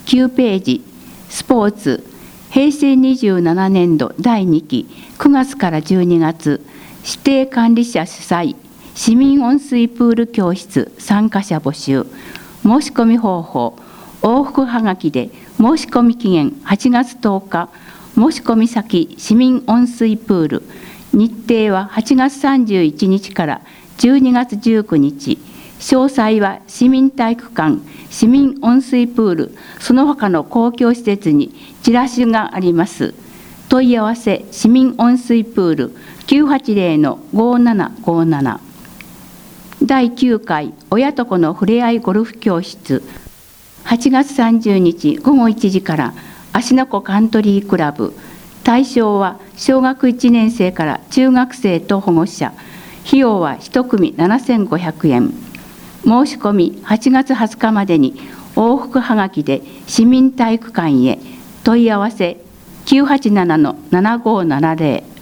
9ページ、スポーツ、平成27年度第2期9月から12月、指定管理者主催、市民温水プール教室参加者募集、申し込み方法、往復はがきで申し込み期限8月10日、申し込み先市民温水プール、日程は8月31日から12月19日、詳細は市民体育館、市民温水プール、その他の公共施設にチラシがあります。問い合わせ市民温水プール 980-5757。第9回親と子のふれあいゴルフ教室、8月30日午後1時から芦ノ湖カントリークラブ。対象は小学1年生から中学生と保護者。費用は1組7500円。申し込み8月20日までに往復はがきで市民体育館へ。問い合わせ 987-7570。